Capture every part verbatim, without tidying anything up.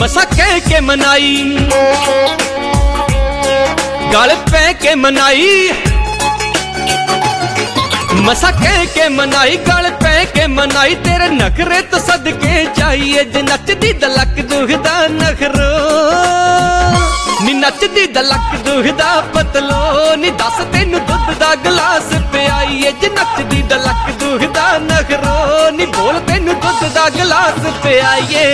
मसा कह के मनाई गल पै के मनाई मसा कह के मनाई गल पै के मनाई तेरे नखरे तो सदके चाहिए जे नचदी दलक दुखदा नखरो नी नचदी दलक दुखदा पतलो नी दस तेनू दुध दा गिलास पियाईए जे नचदी दलक दुखदा नखरो नी बोल तेनू दुध दा गिलास पियाईए।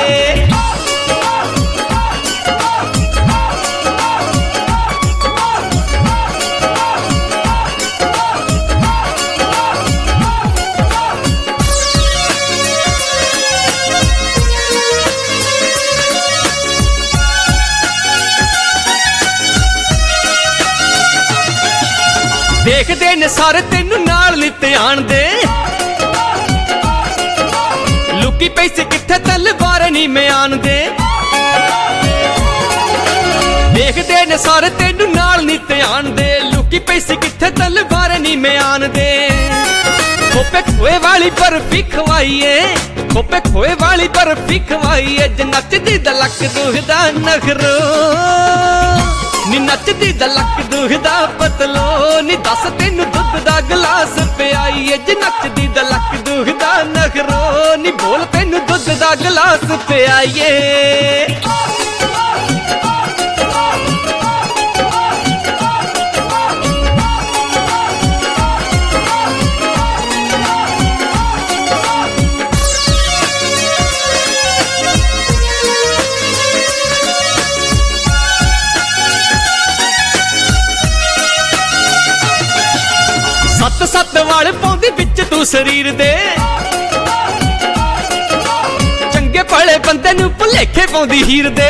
देखदे ने सारे तेनू नाल नी ध्यान दे लुकी पैसे किथे तलवार नी म्यान दे देखदे ने सारे तेनू नाल नी ध्यान दे लुकी पैसे किथे तलवार नी म्यान दे खोपे खोए वाली बर्फी खवाईए खोपे खोए वाली बर्फी खवाईए जे नचदी दलक दुखदा नखरो नी नचदी दलक दुखदा पतलो नी दस तेनू दुध दा गिलास पियाईए जे नचदी दलक दुखदा नखरो नी बोल तेनू दुध दा गिलास पियाईए। सत सत वाल पाउंदी विच तू शरीर दे चंगे भले बंदे नू भुलेखे पाउंदी हीर दे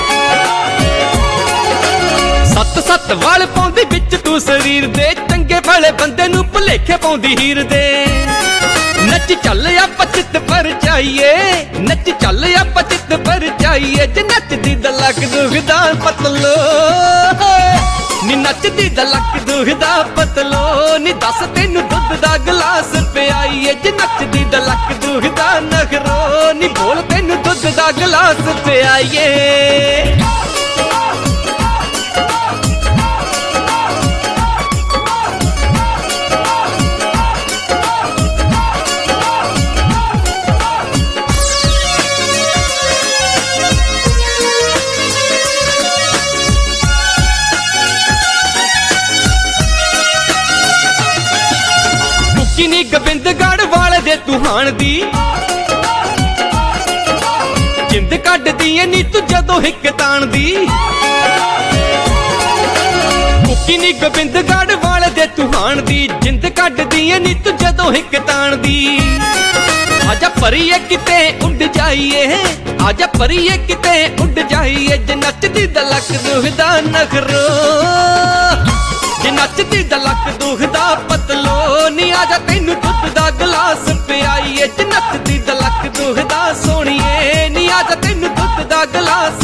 सत सत वाल पाउंदी विच तू शरीर दे चंगे भले बंदे नू भुलेखे पाउंदी हीर दे नच चल आप चित पर चाहिए नच चल आप चित पर चाहिए जे नचदी दलक दुखदा पतलो नी नचदी दलक दुखदा पतलो नी दस तेनू दुध दा गिलास पियाईए जे नचदी दलक दुखदा नखरो नी बोल तेनू दुध दा गिलास पियाईए। नी गोबिंदगढ़ वाले दे तुहान दी जिंद कट दी नी तू जदों हिक तान दी कुकी नी गोबिंदगढ़ वाले दे तुहान दी जिंद कट दी नी तू जदों हिक तान दी आजा परिए किते उड़ जाइए आजा परिए किते उड़ जाइए जे नचदी दलक दुखदा नखरो जे नचदी दलक दुखदा पतलो नी आजा तेनू दुध दा गिलास पियाईए जे नचदी दलक दुखदा सोहणीए नी आजा तेनू दुध दा गिलास